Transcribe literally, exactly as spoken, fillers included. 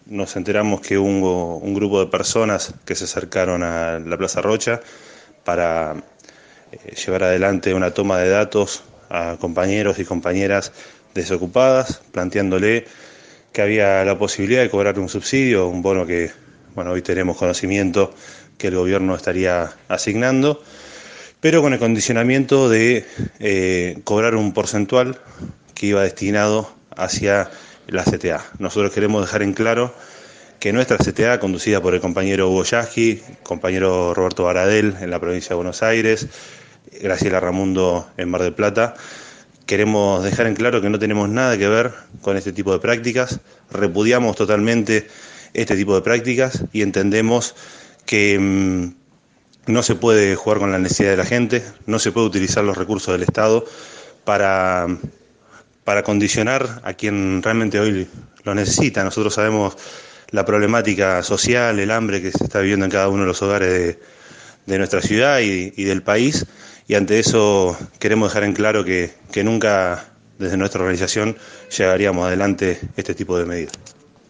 nos enteramos que hubo un grupo de personas que se acercaron a la Plaza Rocha para eh, llevar adelante una toma de datos a compañeros y compañeras desocupadas, planteándole que había la posibilidad de cobrar un subsidio, un bono que, bueno, hoy tenemos conocimiento que el gobierno estaría asignando, pero con el condicionamiento de eh, cobrar un porcentual que iba destinado hacia la C T A. Nosotros queremos dejar en claro que nuestra C T A, conducida por el compañero Hugo Yasky, compañero Roberto Baradel en la provincia de Buenos Aires, Graciela Ramundo en Mar del Plata, queremos dejar en claro que no tenemos nada que ver con este tipo de prácticas, repudiamos totalmente este tipo de prácticas y entendemos que mmm, no se puede jugar con la necesidad de la gente, no se puede utilizar los recursos del Estado para, para condicionar a quien realmente hoy lo necesita. Nosotros sabemos la problemática social, el hambre que se está viviendo en cada uno de los hogares de, de nuestra ciudad y, y del país, y ante eso queremos dejar en claro que, que nunca desde nuestra organización llevaríamos adelante este tipo de medidas.